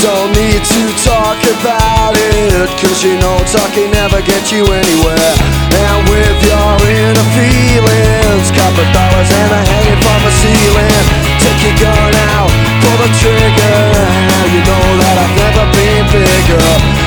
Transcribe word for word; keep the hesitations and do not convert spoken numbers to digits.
don't need to talk about it, cause you know talking never gets you anywhere. And with your inner feelings, copper dollars and a hanging from the ceiling, take your gun out, pull the trigger. You know that I've never been bigger.